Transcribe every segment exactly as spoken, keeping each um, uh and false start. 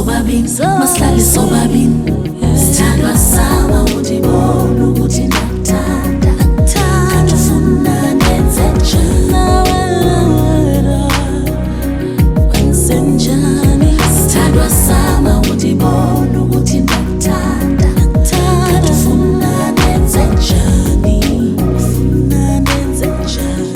sobabini, masihlale sobabini. Sithandwa sama undibona ukuthi ndiyakuthanda, kanti ufuna nenze njani, wenze njani. Sithandwa sama undibona ukuthi ndiyakuthanda, kanti ufuna nenze njani, ufuna nenze njani.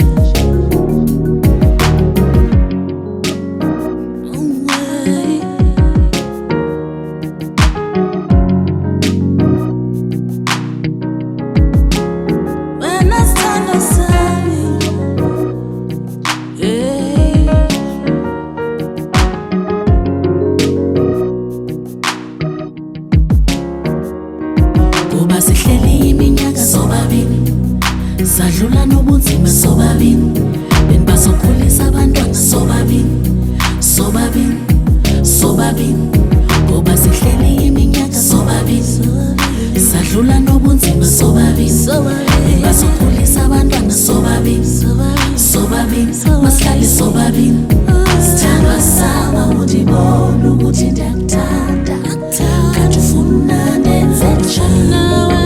Kuba sihleli iminyaka sobabini, sadlula nobunzima sobabini, benibazokhulisa abantwana sobabini, sobabini, sobabini. Kuba sihleli iminyaka sobabini, sadlula nobunzima sobabini, benibazokhulisa abantwana sobabini, sobabini, masihlale sobabini. Sithandwa sama undibona ukuthi ndiyakuthanda, kanti ufuna nenze njani,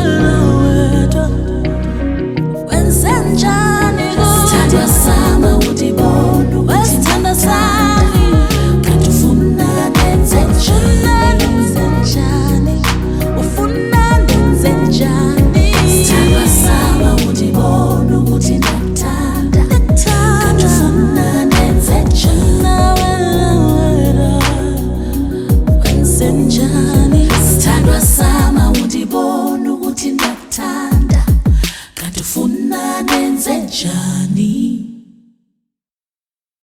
sithandwa sama undibona ukuthi ndiyakuthanda, kanti ufuna nenze njani, ufuna nenze njani. Sithandwa sama undibona ukuthi ndiyakuthanda, kanti ufuna nenze njani. Sithandwa sama undibona ukuthi ndiyakuthanda, kanti ufuna nenze njani.